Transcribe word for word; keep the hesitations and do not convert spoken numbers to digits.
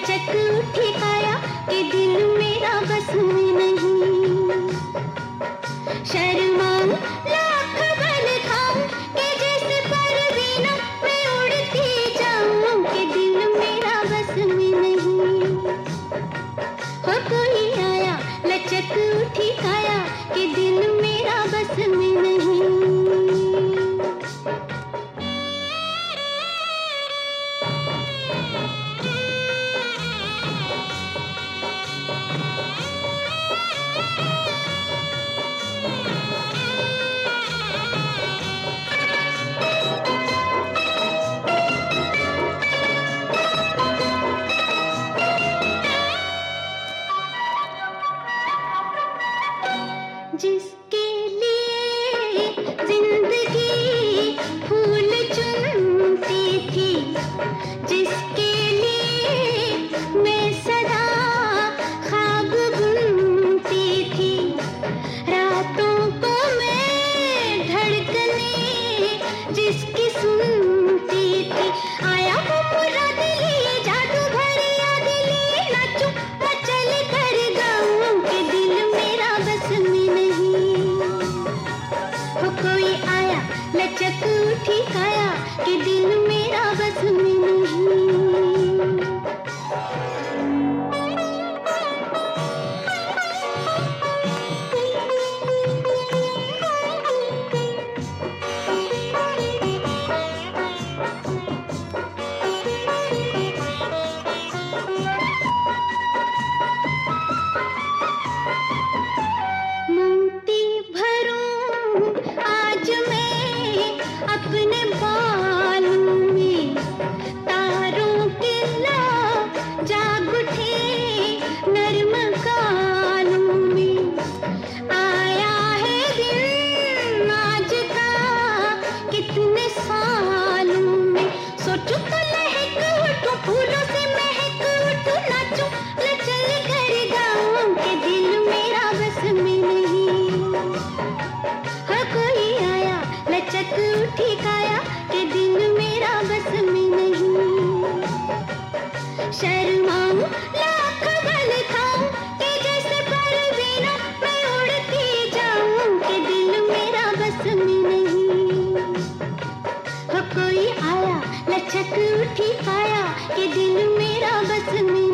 लचक उठी काया कि दिल मेरा बस में नहीं। शर्माऊं लाख बल खाऊं कि जिस पर बिना मैं उड़ती जाऊं कि दिल मेरा बस में नहीं। हो कोई आया लचक उठी काया कि दिल मेरा बस में नहीं। जिसके लिए जिंदगी फूल चुनती थी, जिसके लिए मैं सदा ख्वाब बुनती थी, रातों को मैं धड़कने जिसकी सुनती थी। आया वो पूरा दिल ये जादू भरी याद लिए नाचूं मचल कर गाऊं कि दिल मेरा बस में नहीं। हो कोई आया लचक उठी काया कि दिल मेरा बस में नहीं। मुंगती भरूं आज मैं अपने बालों में, तारों के ला जाग उठे नर्म गालों में। आया है दिन आज का कितने सालों में, सोचूं तो लहक उठूं फूलों से महक उठूं, नाचूं लचल कर गाऊं कि दिल मेरा बस में नहीं। हो कोई आया लचक उठी काया कि दिल मेरा बस में नहीं। शर्माऊं लाख बल खाऊं कि जैसे पर बिना मैं उड़ती जाऊं कि दिल मेरा बस में नहीं। हो कोई आया लचक उठी काया कि दिल मेरा बस में